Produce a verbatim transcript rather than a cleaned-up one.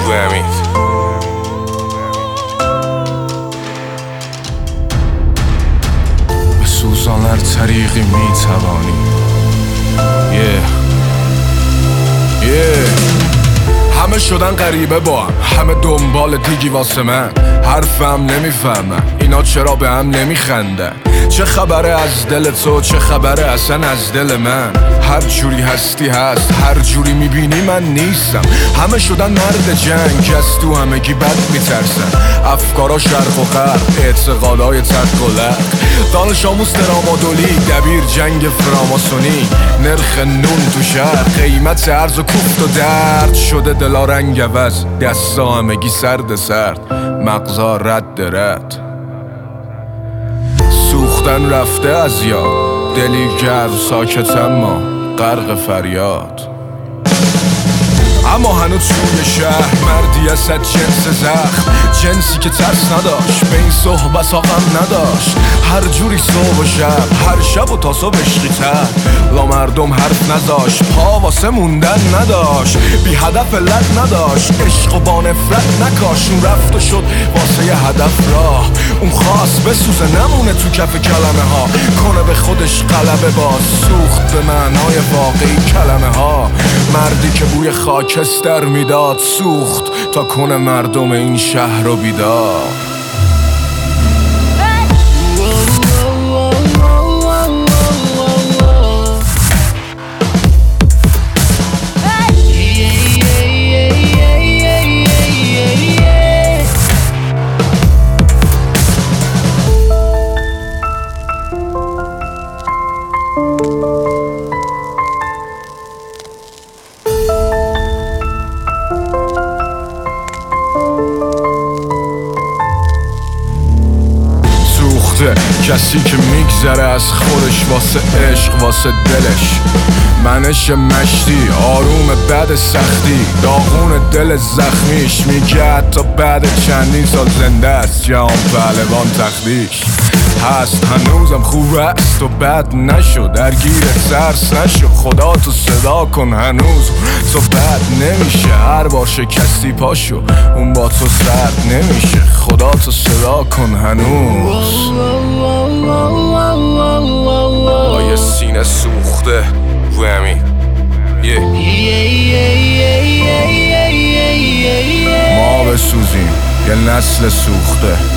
امید. به سوزان هر طریقی میتوانی. yeah. yeah. همه شدن غریبه با هم، همه دنبال دیگی واسه من. حرفم نمیفهمم اینا چرا به هم نمیخندن. چه خبره از دل تو، چه خبره اصلا از دل من. هر جوری هستی هست، هر جوری میبینی من نیستم. همه شدن مرد جنگ، از تو همگی بد میترسن. افکارا شرق و غرب، اعتقادای تق و لق. دانش آموز ترامادولی، دبیر جنگ فراماسونی. نرخ نون تو شهر، قیمت ارز و کوفت و درد شده دلا رنگ عوض. دستا همگی سرد سرد، مغزا رد رد. سوختن رفته از یاد، دلی گرم ساکت اما غرق فریاد. اما هنوز توی شهر مردی از جنس زخم، جنسی که ترس نداشت، به این صحبت ها غم نداشت. هر جوری صبح و شب، هر شب و تا صبح عشقی تر. لا مردم حرف نذاشت، پا واسه موندن نداشت. بی هدف علت نداشت، عشق و با نفرت نکاش. اون رفت و شد واسه یه هدف راه. اون خواست بسوزه نمونه تو کف کلمه ها. کنه به خودش غلبه باز، سوخت به معنای واقعی کلمه ها. مردی که بوی خاکستر میداد، سوخت تا کنه مردم این شهر رو بیدار. کسی که میگذره از خودش واسه عشق، واسه دلش. منش مشتی، آروم بعد سختی. داغون دل زخمیش، میگه حتی بعد چندین سال زنده است. جهان پهلوان تختیش هست، هنوزم خوب است و بد نشو. درگیر ترس نشو، خدا تو صدا کن هنوز. تو بد نمیشه، هر بار شکستی پاشو. اون با تو سرد نمیشه، خدا تو صدا کن هنوز. با یه سینه سوخته رو امید. ما بسوزیم یه نسل سوخته.